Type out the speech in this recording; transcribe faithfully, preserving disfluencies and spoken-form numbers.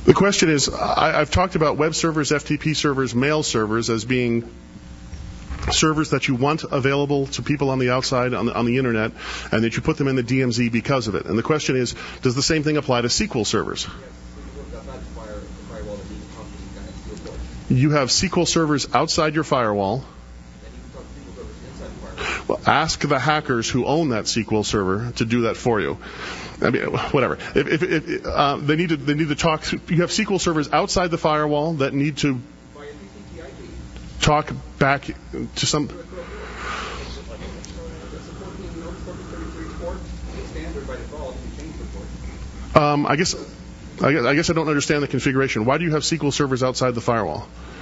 The question is, I, I've talked about web servers, F T P servers, mail servers as being servers that you want available to people on the outside, on the, on the internet, and that you put them in the D M Z because of it. And the question is, does the same thing apply to S Q L servers? You have S Q L servers outside your firewall. Well, ask the hackers who own that S Q L server to do that for you. I mean, whatever. If, if, if uh, they need to, they need to talk. You have S Q L servers outside the firewall that need to talk back to some. Um, I guess, I guess, I guess I don't understand the configuration. Why do you have S Q L servers outside the firewall?